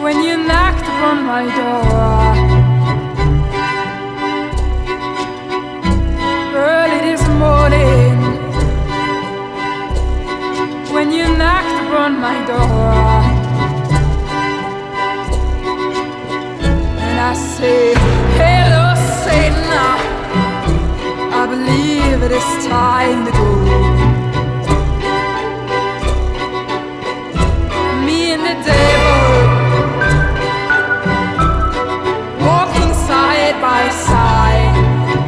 when you knocked upon my door. Early this morning, when you knocked upon my door, and I say, hello Satan, I believe it is time to go. Me and the devil walking side by side.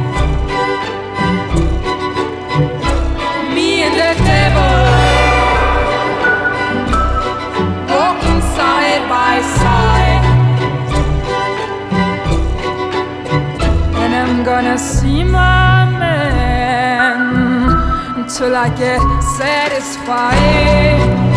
Me and the devil walking side by side. And I'm gonna see my man until I get satisfied.